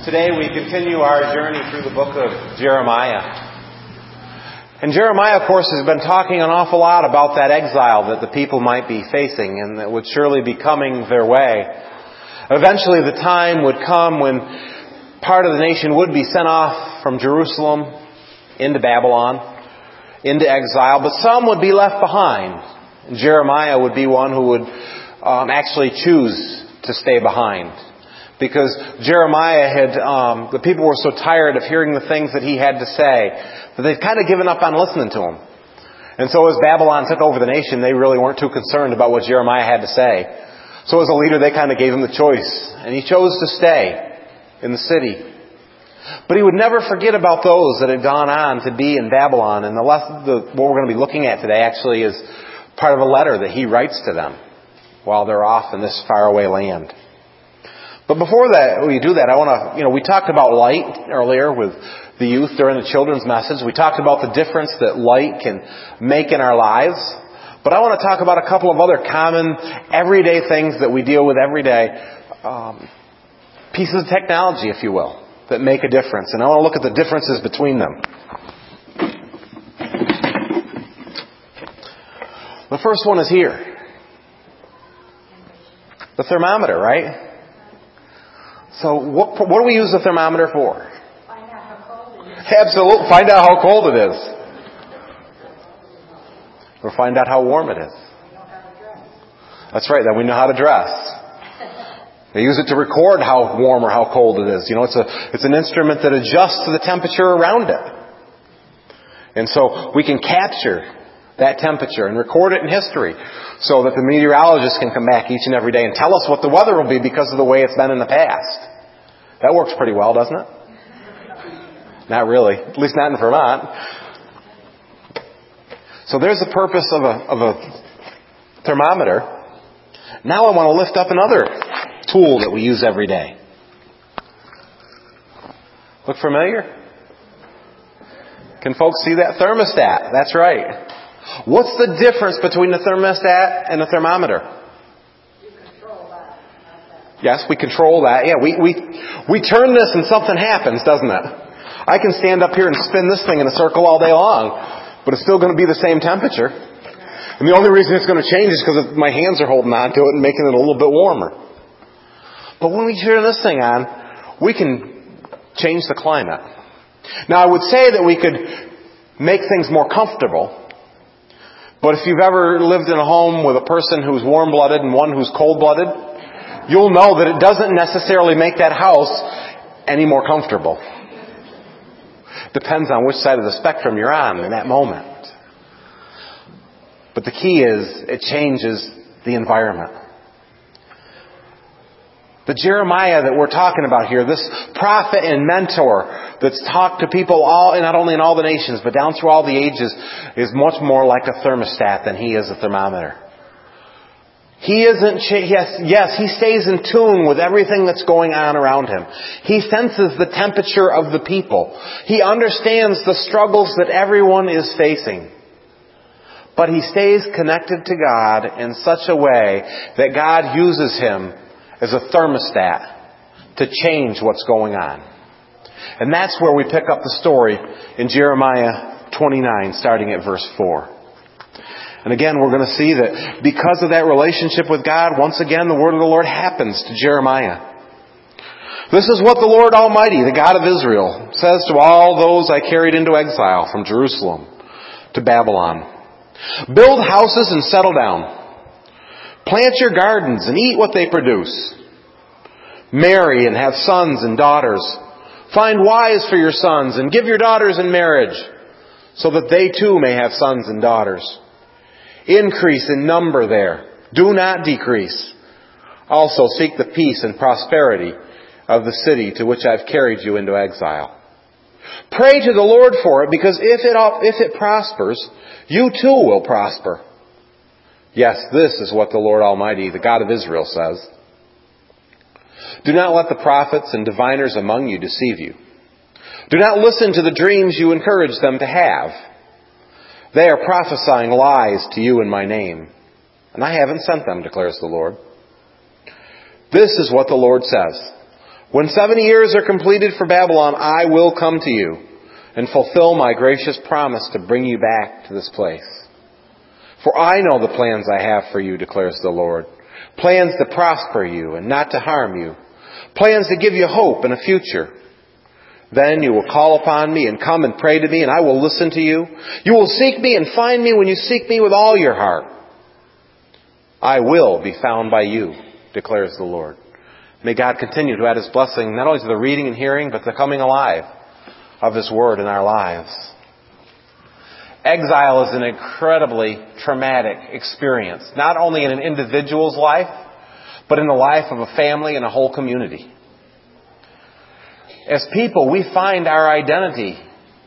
Today we continue our journey through the book of Jeremiah. And Jeremiah, of course, has been talking an awful lot about that exile that the people might be facing and that would surely be coming their way. Eventually the time would come when part of the nation would be sent off from Jerusalem into Babylon, into exile, but some would be left behind. And Jeremiah would be one who would actually choose to stay behind. Because Jeremiah the people were so tired of hearing the things that he had to say that they'd kind of given up on listening to him. And so as Babylon took over the nation, they really weren't too concerned about what Jeremiah had to say. So as a leader, they kind of gave him the choice. And he chose to stay in the city. But he would never forget about those that had gone on to be in Babylon. And what we're going to be looking at today actually is part of a letter that he writes to them while they're off in this faraway land. But before we do that, I want to, we talked about light earlier with the youth during the children's message. We talked about the difference that light can make in our lives. But I want to talk about a couple of other common, everyday things that we deal with every day. Pieces of technology, if you will, that make a difference. And I want to look at the differences between them. The first one is here. The thermometer, right? So what do we use the thermometer for? Find out how cold it is. Absolutely. Find out how cold it is. Or find out how warm it is. That's right. Then we know how to dress. They use it to record how warm or how cold it is. It's an instrument that adjusts to the temperature around it. And so we can capture that temperature and record it in history so that the meteorologists can come back each and every day and tell us what the weather will be because of the way it's been in the past. That works pretty well, doesn't it? Not really. At least not in Vermont. So there's the purpose of a thermometer. Now I want to lift up another tool that we use every day. Look familiar? Can folks see that? Thermostat. That's right. What's the difference between the thermostat and a thermometer? You control that. Yes, we control that. Yeah, we turn this and something happens, doesn't it? I can stand up here and spin this thing in a circle all day long, but it's still going to be the same temperature. And the only reason it's going to change is because my hands are holding on to it and making it a little bit warmer. But when we turn this thing on, we can change the climate. Now, I would say that we could make things more comfortable. But if you've ever lived in a home with a person who's warm-blooded and one who's cold-blooded, you'll know that it doesn't necessarily make that house any more comfortable. Depends on which side of the spectrum you're on in that moment. But the key is it changes the environment. The Jeremiah that we're talking about here, this prophet and mentor that's talked to people not only in all the nations, but down through all the ages, is much more like a thermostat than he is a thermometer. He he stays in tune with everything that's going on around him. He senses the temperature of the people. He understands the struggles that everyone is facing. But he stays connected to God in such a way that God uses him as a thermostat to change what's going on. And that's where we pick up the story in Jeremiah 29, starting at verse 4. And again, we're going to see that because of that relationship with God, once again, the word of the Lord happens to Jeremiah. This is what the Lord Almighty, the God of Israel, says to all those I carried into exile from Jerusalem to Babylon. Build houses and settle down. Plant your gardens and eat what they produce. Marry and have sons and daughters. Find wives for your sons and give your daughters in marriage, so that they too may have sons and daughters. Increase in number there. Do not decrease. Also seek the peace and prosperity of the city to which I've carried you into exile. Pray to the Lord for it, because if it prospers, you too will prosper. Yes, this is what the Lord Almighty, the God of Israel, says. Do not let the prophets and diviners among you deceive you. Do not listen to the dreams you encourage them to have. They are prophesying lies to you in my name, and I haven't sent them, declares the Lord. This is what the Lord says. When 70 years are completed for Babylon, I will come to you and fulfill my gracious promise to bring you back to this place. For I know the plans I have for you, declares the Lord. Plans to prosper you and not to harm you. Plans to give you hope and a future. Then you will call upon me and come and pray to me, and I will listen to you. You will seek me and find me when you seek me with all your heart. I will be found by you, declares the Lord. May God continue to add His blessing not only to the reading and hearing, but the coming alive of His Word in our lives. Exile is an incredibly traumatic experience, not only in an individual's life, but in the life of a family and a whole community. As people, we find our identity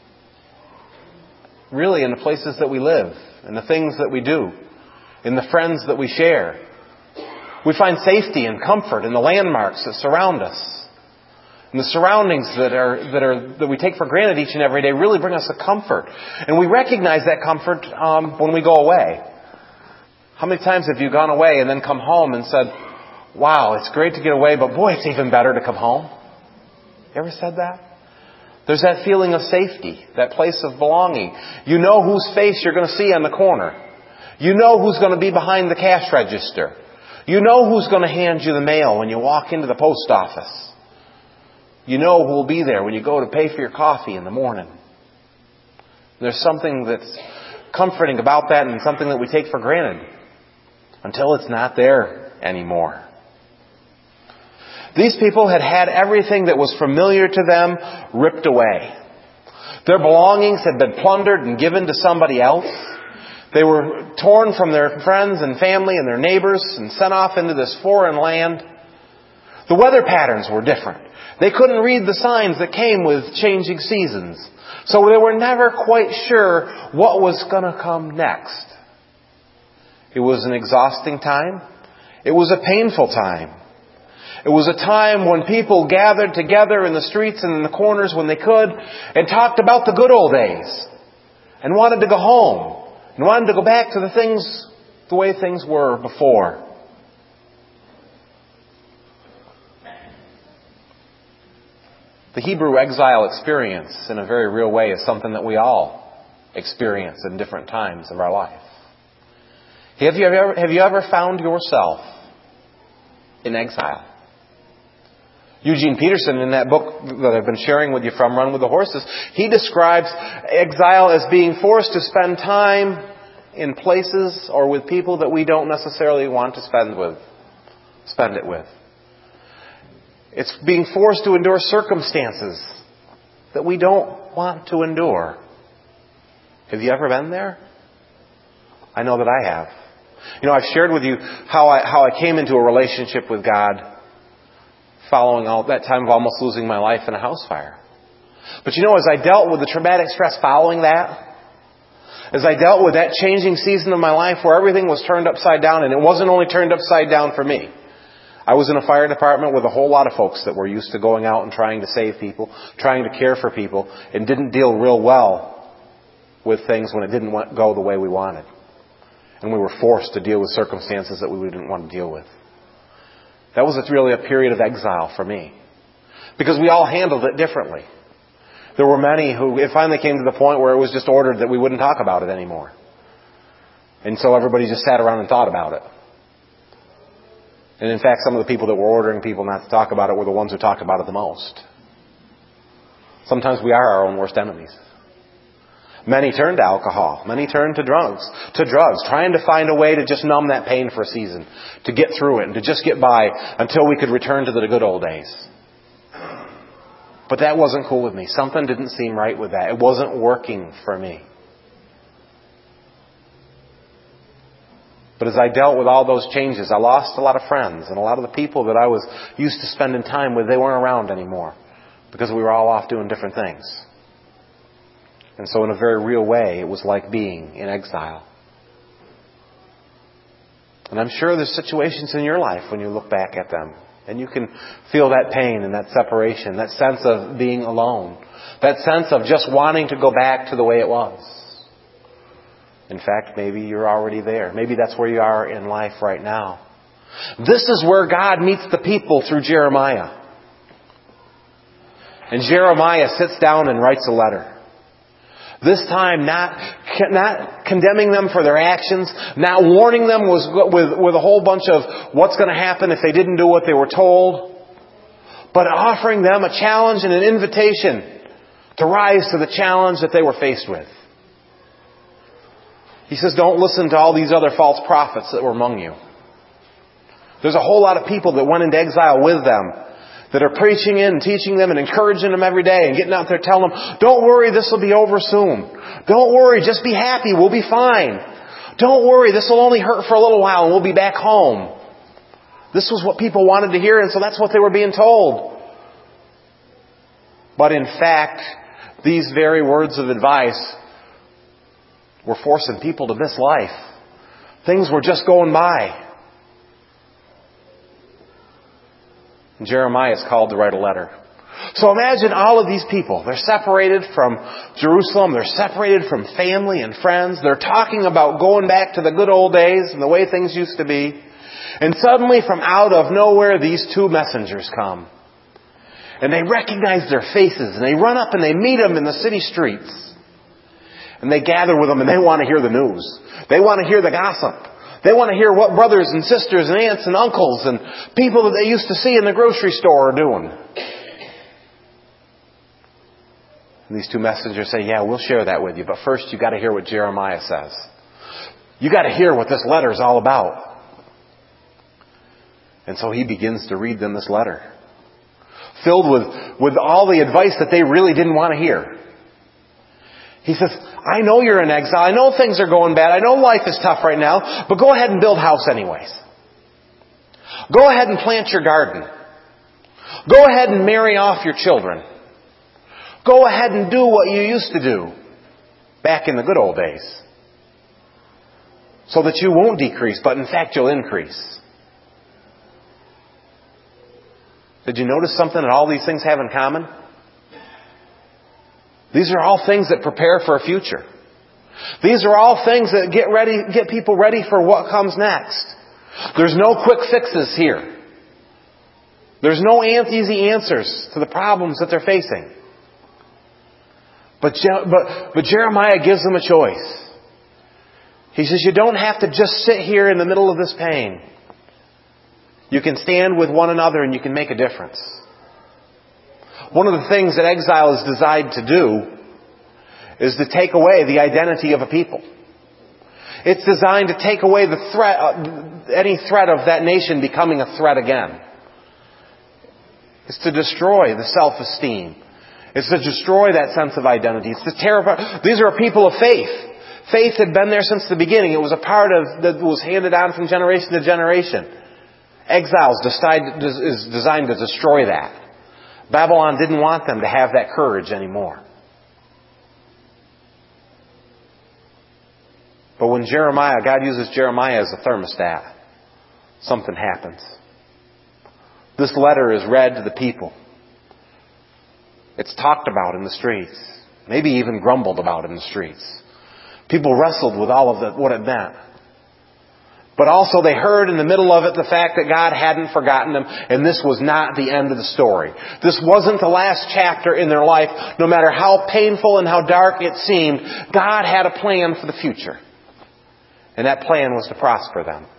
really in the places that we live, in the things that we do, in the friends that we share. We find safety and comfort in the landmarks that surround us. And the surroundings that we take for granted each and every day really bring us a comfort. And we recognize that comfort when we go away. How many times have you gone away and then come home and said, wow, it's great to get away, but boy, it's even better to come home? You ever said that? There's that feeling of safety, that place of belonging. You know whose face you're going to see on the corner. You know who's going to be behind the cash register. You know who's going to hand you the mail when you walk into the post office. You know who will be there when you go to pay for your coffee in the morning. There's something that's comforting about that and something that we take for granted until it's not there anymore. These people had had everything that was familiar to them ripped away. Their belongings had been plundered and given to somebody else. They were torn from their friends and family and their neighbors and sent off into this foreign land. The weather patterns were different. They couldn't read the signs that came with changing seasons. So they were never quite sure what was going to come next. It was an exhausting time. It was a painful time. It was a time when people gathered together in the streets and in the corners when they could and talked about the good old days and wanted to go home and wanted to go back to the way things were before. The Hebrew exile experience, in a very real way, is something that we all experience in different times of our life. Have you ever found yourself in exile? Eugene Peterson, in that book that I've been sharing with you from Run with the Horses, he describes exile as being forced to spend time in places or with people that we don't necessarily want to spend it with. It's being forced to endure circumstances that we don't want to endure. Have you ever been there? I know that I have. I've shared with you how I came into a relationship with God following all that time of almost losing my life in a house fire. But as I dealt with the traumatic stress following that, as I dealt with that changing season of my life where everything was turned upside down, and it wasn't only turned upside down for me. I was in a fire department with a whole lot of folks that were used to going out and trying to save people, trying to care for people, and didn't deal real well with things when it didn't go the way we wanted. And we were forced to deal with circumstances that we didn't want to deal with. That was really a period of exile for me. Because we all handled it differently. There were many who, it finally came to the point where it was just ordered that we wouldn't talk about it anymore. And so everybody just sat around and thought about it. And in fact, some of the people that were ordering people not to talk about it were the ones who talked about it the most. Sometimes we are our own worst enemies. Many turned to alcohol. Many turned to drugs, trying to find a way to just numb that pain for a season, to get through it and to just get by until we could return to the good old days. But that wasn't cool with me. Something didn't seem right with that. It wasn't working for me. But as I dealt with all those changes, I lost a lot of friends, and a lot of the people that I was used to spending time with, they weren't around anymore because we were all off doing different things. And so in a very real way, it was like being in exile. And I'm sure there's situations in your life when you look back at them, and you can feel that pain and that separation, that sense of being alone, that sense of just wanting to go back to the way it was. In fact, maybe you're already there. Maybe that's where you are in life right now. This is where God meets the people through Jeremiah. And Jeremiah sits down and writes a letter. This time not condemning them for their actions, not warning them with a whole bunch of what's going to happen if they didn't do what they were told, but offering them a challenge and an invitation to rise to the challenge that they were faced with. He says, don't listen to all these other false prophets that were among you. There's a whole lot of people that went into exile with them that are preaching in and teaching them and encouraging them every day and getting out there telling them, don't worry, this will be over soon. Don't worry, just be happy, we'll be fine. Don't worry, this will only hurt for a little while and we'll be back home. This was what people wanted to hear, and so that's what they were being told. But in fact, these very words of advice were forcing people to miss life. Things were just going by. And Jeremiah is called to write a letter. So imagine all of these people. They're separated from Jerusalem. They're separated from family and friends. They're talking about going back to the good old days and the way things used to be. And suddenly from out of nowhere, these two messengers come. And they recognize their faces. And they run up and they meet them in the city streets. And they gather with them and they want to hear the news. They want to hear the gossip. They want to hear what brothers and sisters and aunts and uncles and people that they used to see in the grocery store are doing. And these two messengers say, yeah, we'll share that with you. But first you've got to hear what Jeremiah says. You've got to hear what this letter is all about. And so he begins to read them this letter. Filled with all the advice that they really didn't want to hear. He says, I know you're in exile. I know things are going bad. I know life is tough right now. But go ahead and build a house anyways. Go ahead and plant your garden. Go ahead and marry off your children. Go ahead and do what you used to do back in the good old days. So that you won't decrease, but in fact you'll increase. Did you notice something that all these things have in common? These are all things that prepare for a future. These are all things that get people ready for what comes next. There's no quick fixes here. There's no easy answers to the problems that they're facing. But Jeremiah gives them a choice. He says, you don't have to just sit here in the middle of this pain. You can stand with one another and you can make a difference. One of the things that exile is designed to do is to take away the identity of a people. It's designed to take away the threat, any threat of that nation becoming a threat again. It's to destroy the self-esteem. It's to destroy that sense of identity. It's to tear apart. These are a people of faith. Faith had been there since the beginning. It was a part of that was handed on from generation to generation. Exile is designed to destroy that. Babylon didn't want them to have that courage anymore. But when God uses Jeremiah as a thermostat, something happens. This letter is read to the people. It's talked about in the streets. Maybe even grumbled about in the streets. People wrestled with all of what it meant. But also they heard in the middle of it the fact that God hadn't forgotten them, and this was not the end of the story. This wasn't the last chapter in their life. No matter how painful and how dark it seemed, God had a plan for the future. And that plan was to prosper them.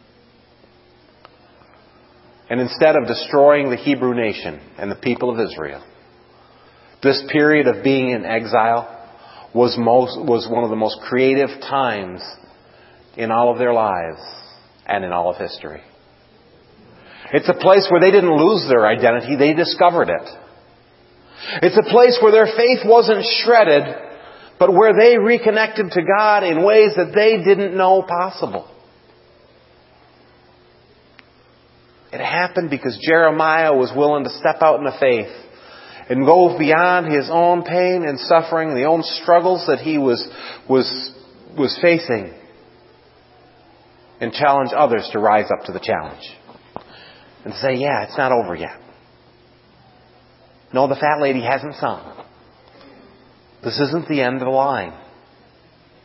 And instead of destroying the Hebrew nation and the people of Israel, this period of being in exile was one of the most creative times in all of their lives and in all of history. It's a place where they didn't lose their identity, they discovered it. It's a place where their faith wasn't shredded, but where they reconnected to God in ways that they didn't know possible. It happened because Jeremiah was willing to step out in the faith and go beyond his own pain and suffering, the own struggles that he was facing, and challenge others to rise up to the challenge. And say, yeah, it's not over yet. No, the fat lady hasn't sung. This isn't the end of the line.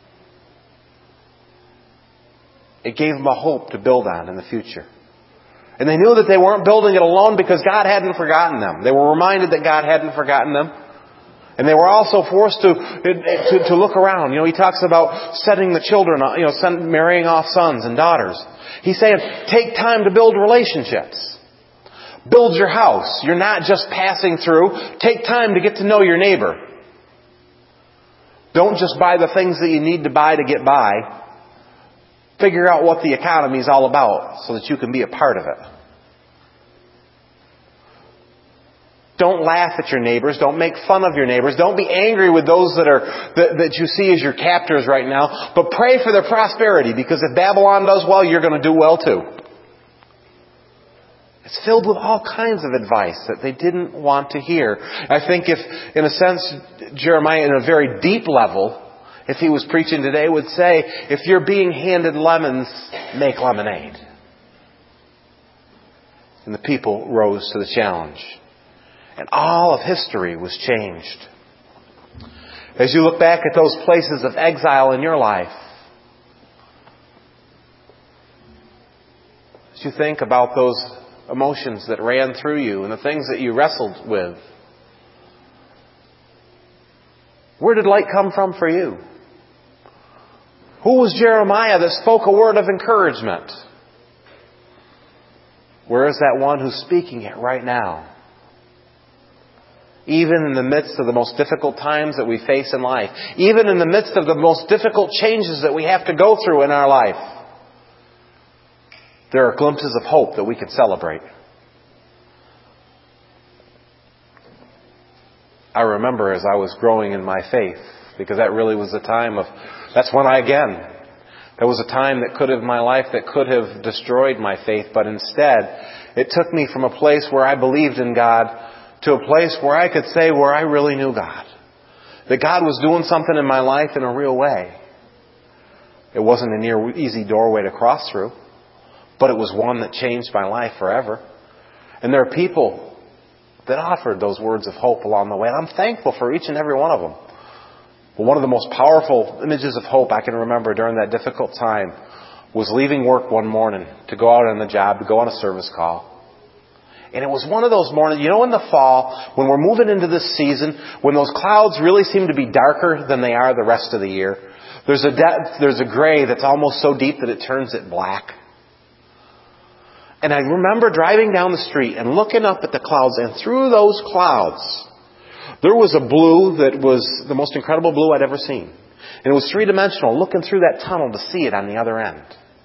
It gave them a hope to build on in the future. And they knew that they weren't building it alone because God hadn't forgotten them. They were reminded that God hadn't forgotten them. And they were also forced to look around. He talks about setting the children, marrying off sons and daughters. He's saying, take time to build relationships. Build your house. You're not just passing through. Take time to get to know your neighbor. Don't just buy the things that you need to buy to get by. Figure out what the economy is all about so that you can be a part of it. Don't laugh at your neighbors. Don't make fun of your neighbors. Don't be angry with those that you see as your captors right now. But pray for their prosperity, because if Babylon does well, you're going to do well too. It's filled with all kinds of advice that they didn't want to hear. I think if, in a sense, Jeremiah, in a very deep level, if he was preaching today, would say, if you're being handed lemons, make lemonade. And the people rose to the challenge. And all of history was changed. As you look back at those places of exile in your life, as you think about those emotions that ran through you and the things that you wrestled with, where did light come from for you? Who was Jeremiah that spoke a word of encouragement? Where is that one who's speaking it right now? Even in the midst of the most difficult times that we face in life, even in the midst of the most difficult changes that we have to go through in our life, there are glimpses of hope that we can celebrate. I remember as I was growing in my faith, because that really was the time of, there was a time that could have, my life that could have destroyed my faith, but instead, it took me from a place where I believed in God to a place where I could say where I really knew God. That God was doing something in my life in a real way. It wasn't an easy doorway to cross through, but it was one that changed my life forever. And there are people that offered those words of hope along the way, and I'm thankful for each and every one of them. But one of the most powerful images of hope I can remember during that difficult time was leaving work one morning to go out on the job, to go on a service call. And it was one of those mornings, in the fall, when we're moving into this season, when those clouds really seem to be darker than they are the rest of the year. There's a gray that's almost so deep that it turns it black. And I remember driving down the street and looking up at the clouds, and through those clouds, there was a blue that was the most incredible blue I'd ever seen. And it was three-dimensional, looking through that tunnel to see it on the other end.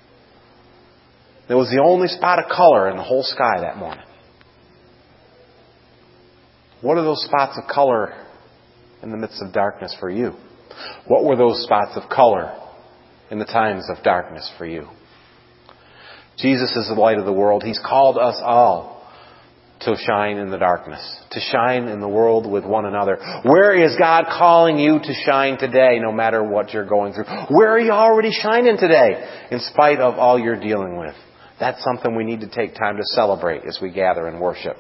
It was the only spot of color in the whole sky that morning. What are those spots of color in the midst of darkness for you? What were those spots of color in the times of darkness for you? Jesus is the light of the world. He's called us all to shine in the darkness, to shine in the world with one another. Where is God calling you to shine today, no matter what you're going through? Where are you already shining today, in spite of all you're dealing with? That's something we need to take time to celebrate as we gather and worship.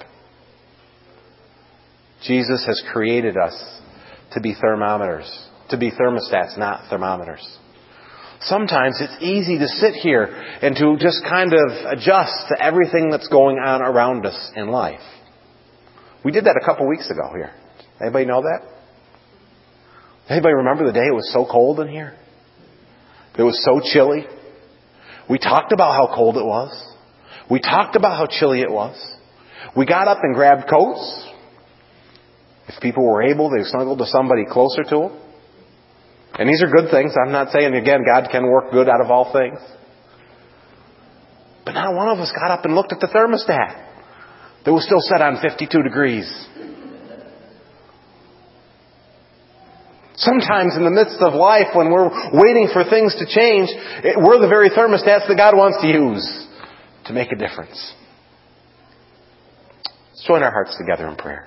Jesus has created us to be thermometers, to be thermostats, not thermometers. Sometimes it's easy to sit here and to just kind of adjust to everything that's going on around us in life. We did that a couple weeks ago here. Anybody know that? Anybody remember the day it was so cold in here? It was so chilly. We talked about how cold it was. We talked about how chilly it was. We got up and grabbed coats. If people were able, they snuggled to somebody closer to them. And these are good things. I'm not saying, again, God can work good out of all things. But not one of us got up and looked at the thermostat that was still set on 52 degrees. Sometimes in the midst of life, when we're waiting for things to change, we're the very thermostats that God wants to use to make a difference. Let's join our hearts together in prayer.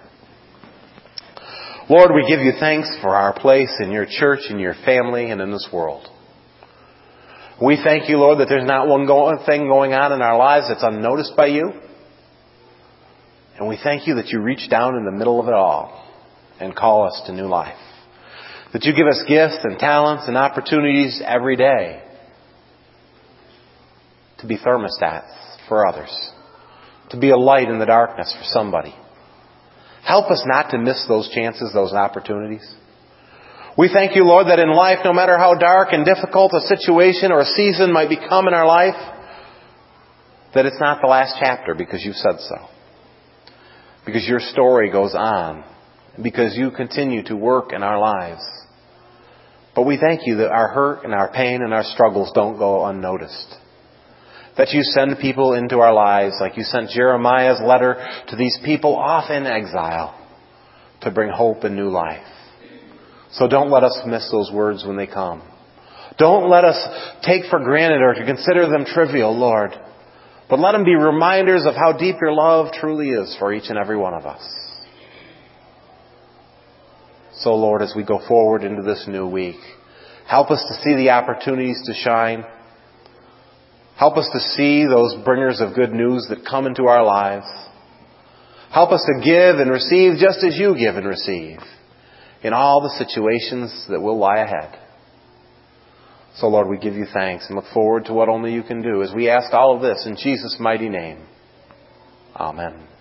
Lord, we give you thanks for our place in your church, in your family, and in this world. We thank you, Lord, that there's not one thing going on in our lives that's unnoticed by you. And we thank you that you reach down in the middle of it all and call us to new life. That you give us gifts and talents and opportunities every day to be thermostats for others. to be a light in the darkness for somebody. Help us not to miss those chances, those opportunities. We thank you, Lord, that in life, no matter how dark and difficult a situation or a season might become in our life, that it's not the last chapter because you've said so. Because your story goes on. Because you continue to work in our lives. But we thank you that our hurt and our pain and our struggles don't go unnoticed. That you send people into our lives like you sent Jeremiah's letter to these people off in exile to bring hope and new life. So don't let us miss those words when they come. Don't let us take for granted or to consider them trivial, Lord. But let them be reminders of how deep your love truly is for each and every one of us. So, Lord, as we go forward into this new week, help us to see the opportunities to shine. Help us to see those bringers of good news that come into our lives. Help us to give and receive just as you give and receive in all the situations that will lie ahead. So, Lord, we give you thanks and look forward to what only you can do as we ask all of this in Jesus' mighty name. Amen.